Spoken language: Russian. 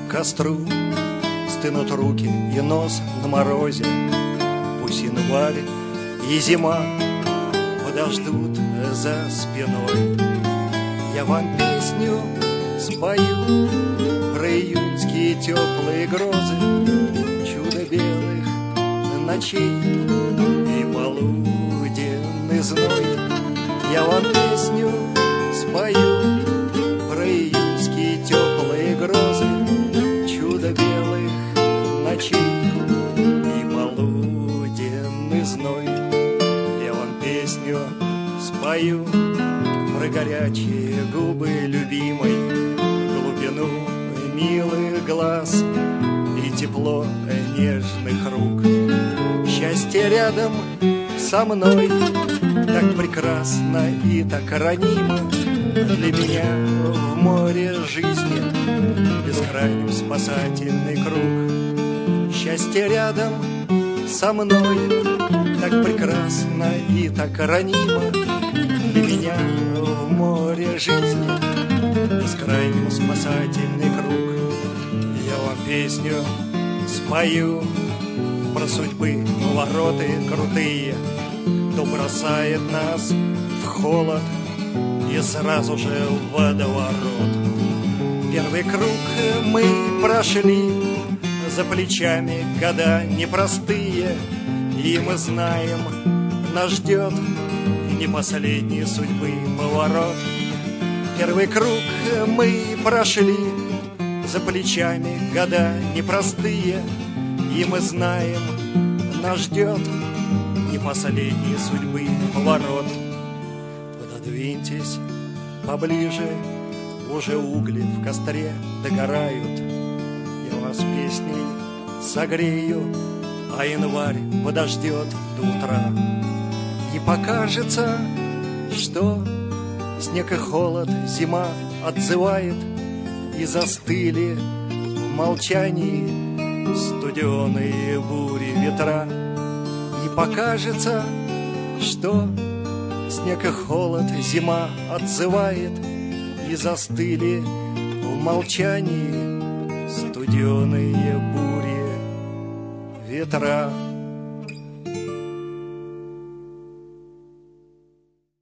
костру стынут руки и нос на морозе. Пусть январь и зима подождут за спиной. Я вам песню спою про июньские теплые грозы, чудо белых ночей и полуденный зной. Я вам песню спою про июньские теплые грозы, чудо белых ночей и полуденный зной. Я вам песню спою про горячие губы любимой, глубину милых глаз и тепло нежных рук. Счастье рядом со мной так прекрасно и так ранимо. Для меня в море жизни бескрайний спасательный круг. Счастье рядом со мной так прекрасно и так ранимо. Для меня в море жизни бескрайний спасательный круг. Я вам песню спою про судьбы повороты крутые, кто бросает нас в холод и сразу же в водоворот. Первый круг мы прошли, за плечами года непростые, и мы знаем, нас ждет не последний судьбы поворот. Первый круг мы прошли, за плечами года непростые, и мы знаем, нас ждет не последний судьбы поворот. Пододвиньтесь поближе, уже угли в костре догорают. Я вас песней согрею, а январь подождет до утра. И покажется, что снег и холод зима отзывает, и застыли в молчании студеные бури ветра. И покажется, что снег и холод зима отзывает, и застыли в молчании студеные бури ветра.